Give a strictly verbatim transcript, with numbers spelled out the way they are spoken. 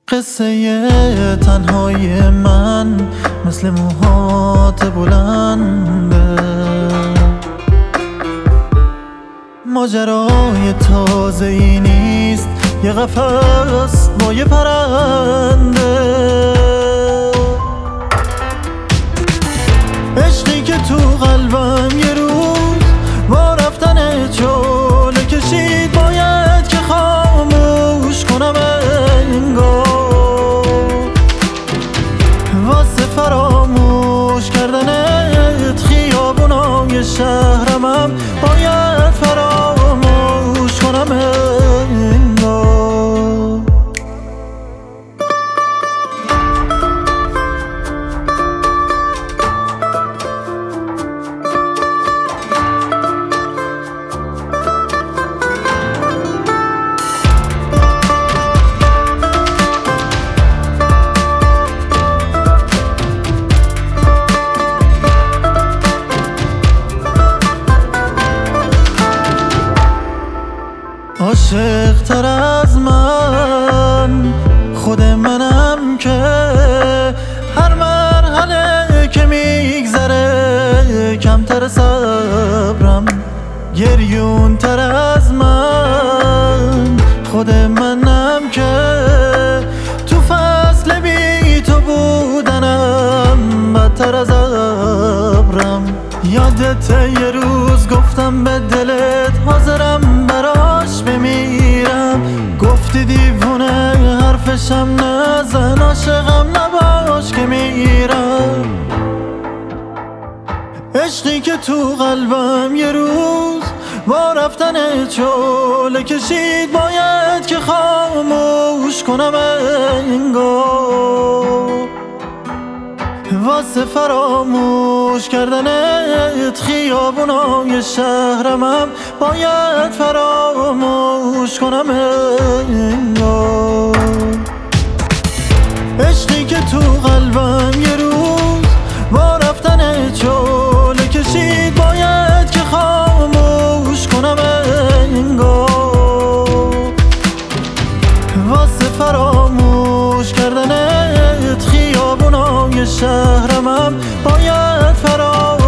قصه تنهای من مثل موهات بلنده، ماجرای تازه ای نیست، یه قفس با یه پرنده. عشقی که تو قلبم یه روز با رفتن چاله کشید، باید که خاموش کنم انگار. واسه فراموش کردنت خیابونای شهرمم باید فراموش کنم انگار. عاشق تر از من خود منم که هر مرحله که میگذره کمتر صبرم. گریون تر از من خود منم که تو فصل بی تو بودنم بدتر از ابرم. یادت یه روز گفتم به دلت حاضرم براش بمیرم، گفتی دیوونه حرفشم نزن، عاشقم نباش که میرم. عشقی که تو قلبم یه روز با رفتن چاله کشید، باید که خاموش کنم انگار. واسه فراموش کردنت خیابونای شهرمم باید فراموش کنم انگار. عشقی که تو قلبم یه روز با رفتن چاله کشید، باید که خاموش کنم انگار. واسه فراموش کردنت خیابونای شهرمم باید فراموش